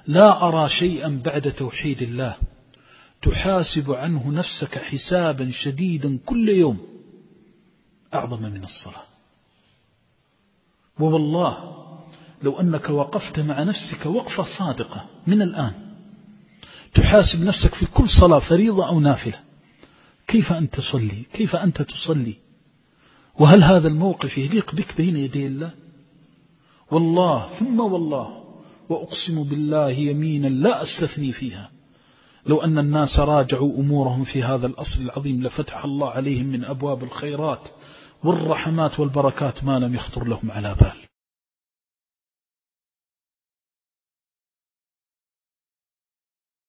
لا أرى شيئا بعد توحيد الله تحاسب عنه نفسك حسابا شديدا كل يوم أعظم من الصلاة. ووالله لو أنك وقفت مع نفسك وقفة صادقة من الآن تحاسب نفسك في كل صلاة فريضة أو نافلة، كيف أنت تصلي، كيف أنت تصلي، وهل هذا الموقف يليق بك بين يدي الله؟ والله ثم والله وأقسم بالله يمينا لا أستثني فيها، لو أن الناس راجعوا أمورهم في هذا الأصل العظيم لفتح الله عليهم من أبواب الخيرات والرحمات والبركات ما لم يخطر لهم على بال.